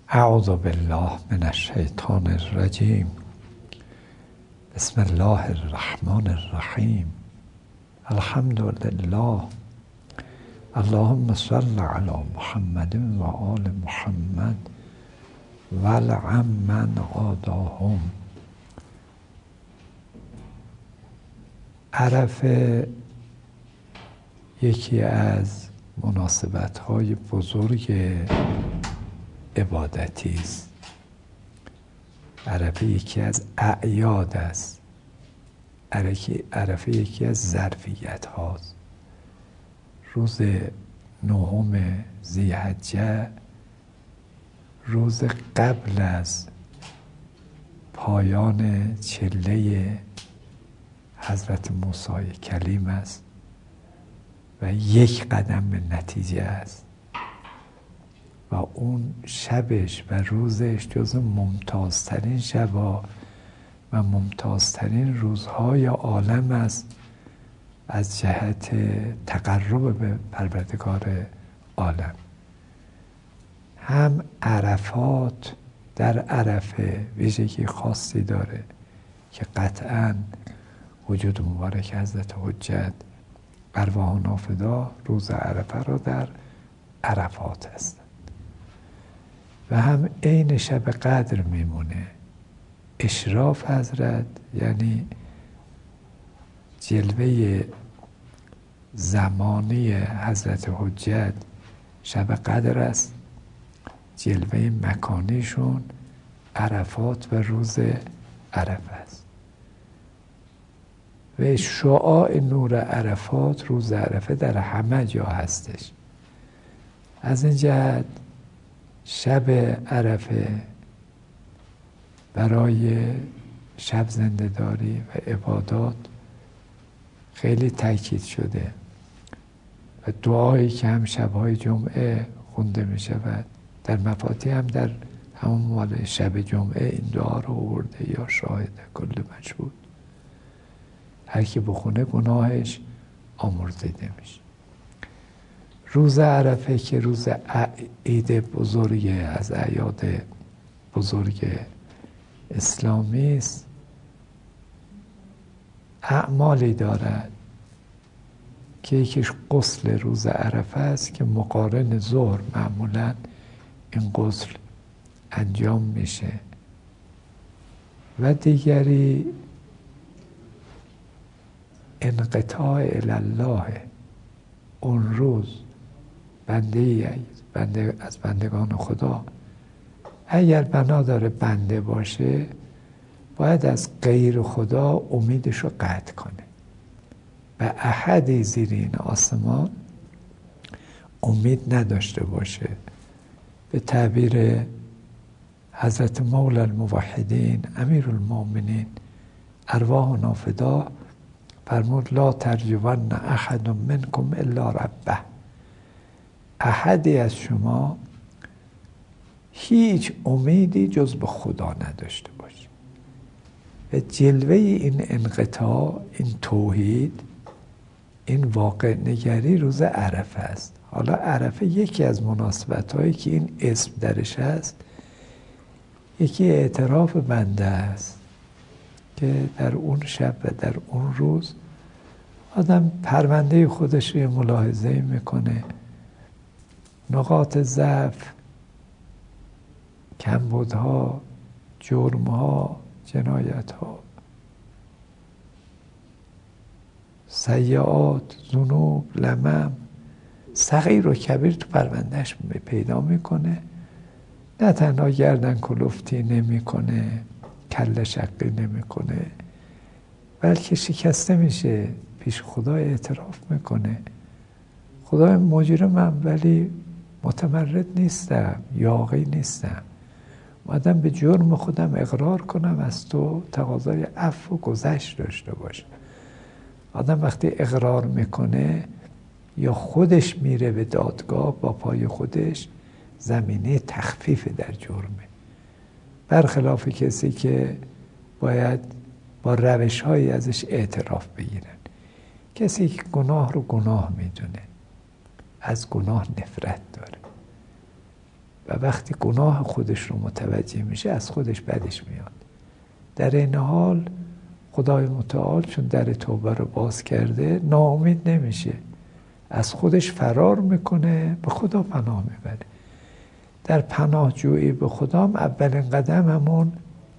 اعوذ بالله من الشیطان الرجیم. بسم الله الرحمن الرحیم. الحمد لله. اللهم صل علی محمد و آل محمد ولعن من عاداهم. عرفه یکی از مناسبت‌های بزرگ عبادتی است. عرفه یکی از اعیاد است. عرفه یکی از ظرفیت هاست. روز 9 ذی‌حجه، روز قبل از پایان چله حضرت موسی کلیم است و یک قدم به نتیجه است و اون شبش و روزش جز ممتازترین شبا و ممتازترین روزهای عالم است از جهت تقرب به پروردگار عالم. هم عرفات در عرفه ویژگی خاصی داره که قطعاً وجود مبارک حضرت حجت ارواح نافدا روز عرفه را در عرفات هستند و هم عین شب قدر میمونه. اشراف حضرت یعنی جلوه زمانی حضرت حجت شب قدر است، جلوه مکانیشون عرفات و روز عرفه است و شعاع نور عرفات روز عرفه در همه جا هستش. از این جهت شب عرفه برای شب زنده‌داری و عبادات خیلی تاکید شده و دعایی که هم شب‌های جمعه خونده می شود در مفاتیح هم در همون مال شب جمعه این دعا رو آورده یا شاهد کل مشهود. هر کی بخونه گناهش آمرزیده میشه. روز عرفه که روز عید بزرگ از اعیاد بزرگ اسلامی است، اعمالی دارد که یکیش غسل روز عرفه است که مقارن ظهر معمولا این غسل انجام میشه و دیگری انقطاع الله. اون روز بنده از بندگان خدا اگر بنا داره بنده باشه باید از غیر خدا امیدش رو قطع کنه. به احدی زیر این آسمان امید نداشته باشه. به تعبیر حضرت مولا الموحدین امیر المؤمنین ارواح نافدا فرمود لا ترجون احد منکم الا ربه. احدی از شما هیچ امیدی جز به خدا نداشته باشه. و جلوه این انقطاع، این توحید، این واقع نگری روز عرفه است. حالا عرفه یکی از مناسبت‌هایی که این اسم درش هست، یکی اعتراف بنده است که در اون شب و در اون روز آدم پرونده خودش رو ملاحظه میکنه، نقاط ضعف، کمبودها، جرمها، جنایتها، سیئات، ذنوب، لمم، صغیر و کبیر تو پروندهش پیدا میکنه. نه تنها گردن کلفتی نمیکنه، کله شقی نمیکنه، بلکه شکسته میشه، پیش خدا اعتراف میکنه خدای مجرمم ولی متمرد نیستم، یاغی نیستم، اومدم به جرم خودم اقرار کنم، از تو تقاضای عفو و گذشت داشته باشم. آدم وقتی اقرار میکنه یا خودش میره به دادگاه با پای خودش، زمینه تخفیف در جرمه، برخلاف کسی که باید با روش‌هایی ازش اعتراف بگیرن. کسی که گناه رو گناه میدونه، از گناه نفرت داره و وقتی گناه خودش رو متوجه میشه از خودش بدش میاد. در این حال خدای متعال چون در توبه رو باز کرده ناامید نمیشه، از خودش فرار میکنه، به خدا پناه میبره. در پناهجویی به خدام اولین قدم همون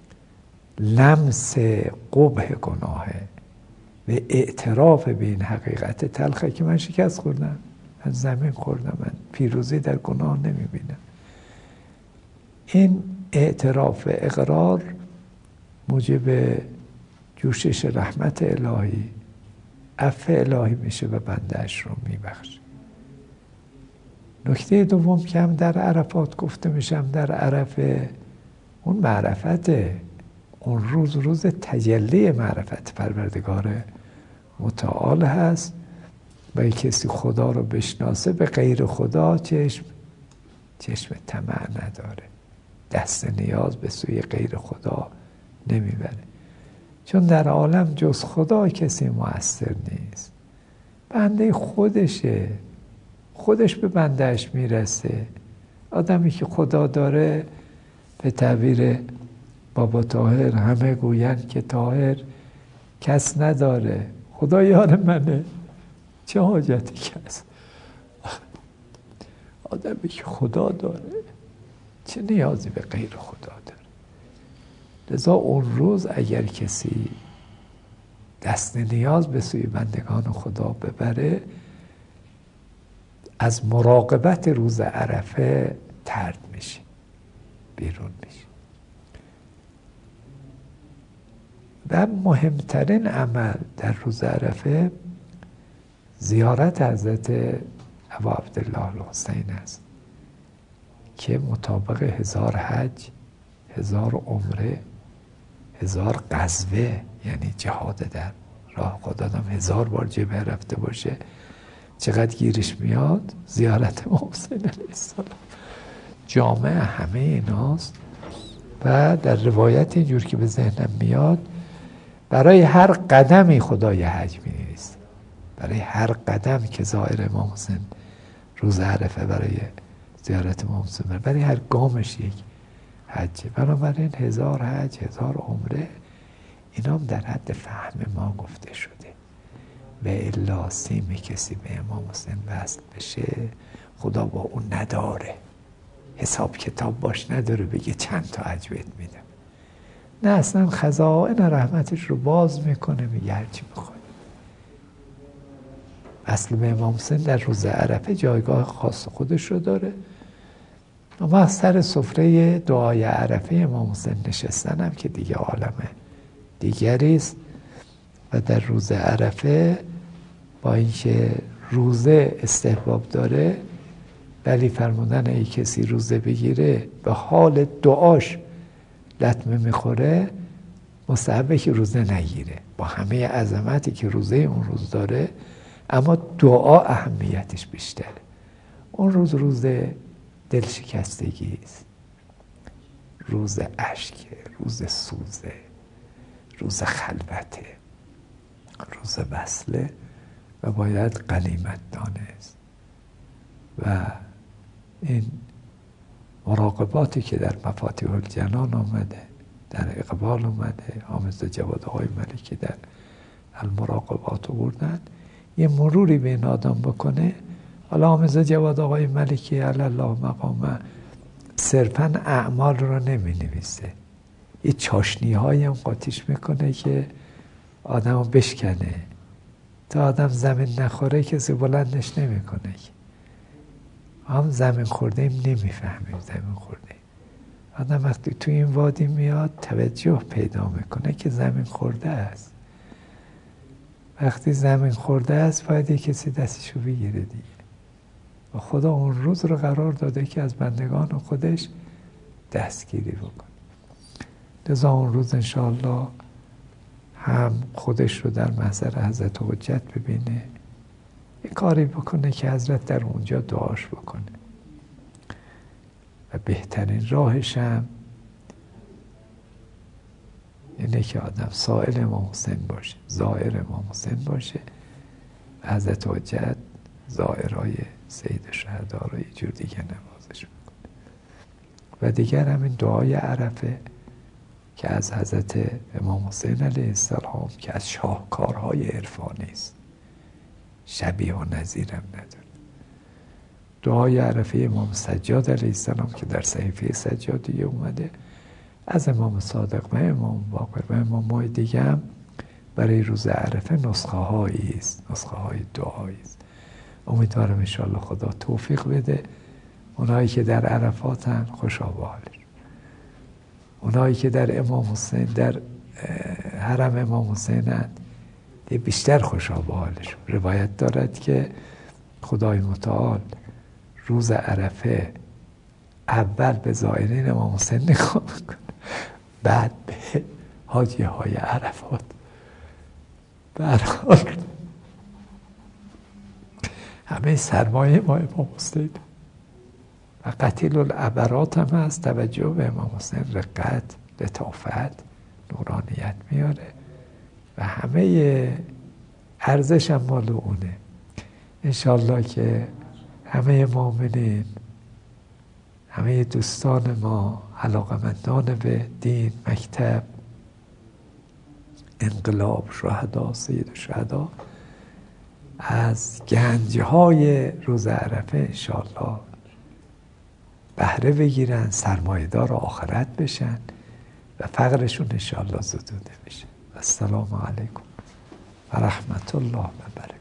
لمس قبح گناهه و اعتراف به این حقیقت تلخه که من شکست خوردم، من زمین خوردم، من پیروزی در گناه نمیبینم. این اعتراف اقرار موجب جوشش رحمت الهی، عفو الهی میشه و بنده‌اش رو میبخشه. نکته دوم که هم در عرفات گفته میشم، در عرفه اون معرفته، اون روز تجلی معرفت پروردگار متعال هست و کسی خدا رو بشناسه به غیر خدا چشم طمع نداره، دست نیاز به سوی غیر خدا نمیبره، چون در عالم جز خدا کسی مؤثر نیست. بنده خودشه، خودش به بندهش میرسه. آدمی که خدا داره به تعبیر بابا طاهر همه گویند که طاهر کس نداره، خدا یار منه، چه حاجتی کس؟ آدمی که خدا داره چه نیازی به غیر خدا داره؟ لذا اون روز اگر کسی دست نیاز به سوی بندگان خدا ببره، از مراقبت روز عرفه طرد میشه، بیرون میشه. و مهمترین عمل در روز عرفه زیارت حضرت ابا عبدالله الحسین است که مطابق 1000 حج، 1000 عمره، 1000 غزوه، یعنی جهاد در راه خدا، آدم 1000 بار جبهه رفته باشه چقدر گیرش میاد؟ زیارت امام حسین علیه السلام جامع همه ایناست. و در روایت اینجور که به ذهنم میاد، برای هر قدمی خدای حج می‌نویسه، برای هر قدم که زائر امام حسین روز عرفه برای زیارت امام حسین، برای هر گامش یک حجه. بنابراین 1000 حج، 1000 عمره، اینا هم در حد فهم ما گفته شده. و الا سیم کسی به امام حسین وصل بشه خدا با اون نداره، حساب کتاب باش نداره بگه چند تا حج بهت میدم. نه، اصلا خزائن رحمتش رو باز میکنه، میگه هرچی بخوای. اصل به امام حسین در روز عرفه جایگاه خاص خودش رو داره. اما سر سفره دعای عرفه امام حسین نشستن هم که دیگه عالم دیگری است. و در روز عرفه با اینکه روزه استحباب داره، ولی فرمودن ای کسی روزه بگیره به حال دعاش لطمه میخوره، مستحبه که روزه نگیره، با همه عظمتی که روزه اون روز داره، اما دعا اهمیتش بیشتره. اون روز دلشکستگی است، روز اشکه، روز سوزه، روز خلوته، روز وصله و باید غنیمت دانست. و این مراقباتی که در مفاتیح الجنان آمده، در اقبال آمده، حافظ جواد آقای ملکی در المراقبات آوردن، یه مروری به این آدم بکنه. حالا حافظ جواد آقای ملکی علی الله مقامه صرفاً اعمال رو نمی نویسه، یه چاشنی هایی هم قاطیش میکنه که آدم رو بشکنه. تا آدم زمین نخوره کسی بلندش نمیکنه. هم زمین خورده ایم نمیفهمیم زمین خورده ایم. آدم وقتی تو این وادی میاد توجه پیدا میکنه که زمین خورده است. وقتی زمین خورده است باید یک کسی دستشو بگیره دیگه. و خدا اون روز رو قرار داده که از بندگان خودش دستگیری بکنه. لذا اون روز انشاءالله هم خودش رو در محضر حضرت حجت ببینه، یه کاری بکنه که حضرت در اونجا دعاش بکنه. و بهترین راهش هم اینه که آدم سائل امام حسین باشه، زائر امام حسین باشه و حضرت حجت زائرای سید شهدا رو یه جور دیگه نوازش بکنه. و دیگر همین دعای عرفه که از حضرت امام حسین علیه السلام که از شاهکارهای عرفانی است، شبیه و نظیرم نداره. دعای عرفه امام سجاد علیه السلام که در صحیفه سجادیه اومده، از امام صادق و امام باقر و امام‌های دیگه هم برای روز عرفه نسخه هایی است، نسخه های دعایی است. امیدوارم انشاءالله خدا توفیق بده اونایی که در عرفاتن خوشا به حالش، اونایی که در امام حسین در حرم امام حسینن بیشتر خوشا به حالش. روایت دارد که خدای متعال روز عرفه اول به زائرین امام حسین نگاه میکنه، بعد به حاجی های عرفات. به هر حال همه سرمایه ما امام حسین و قتیل العبرات هم هست. توجه به امام حسین رقت، لطافت، نورانیت میاره و همه ارزش هم مال اونه. انشالله که همه مؤمنین، همه دوستان ما، علاقمندان به دین، مکتب، انقلاب، شهدا، سید شهدا، از گنجهای روز عرفه انشالله بهره بگیرن، سرمایه‌دار آخرت بشن و فقرشون انشالله زدوده بشه. السلام علیکم و رحمت الله و برکاته.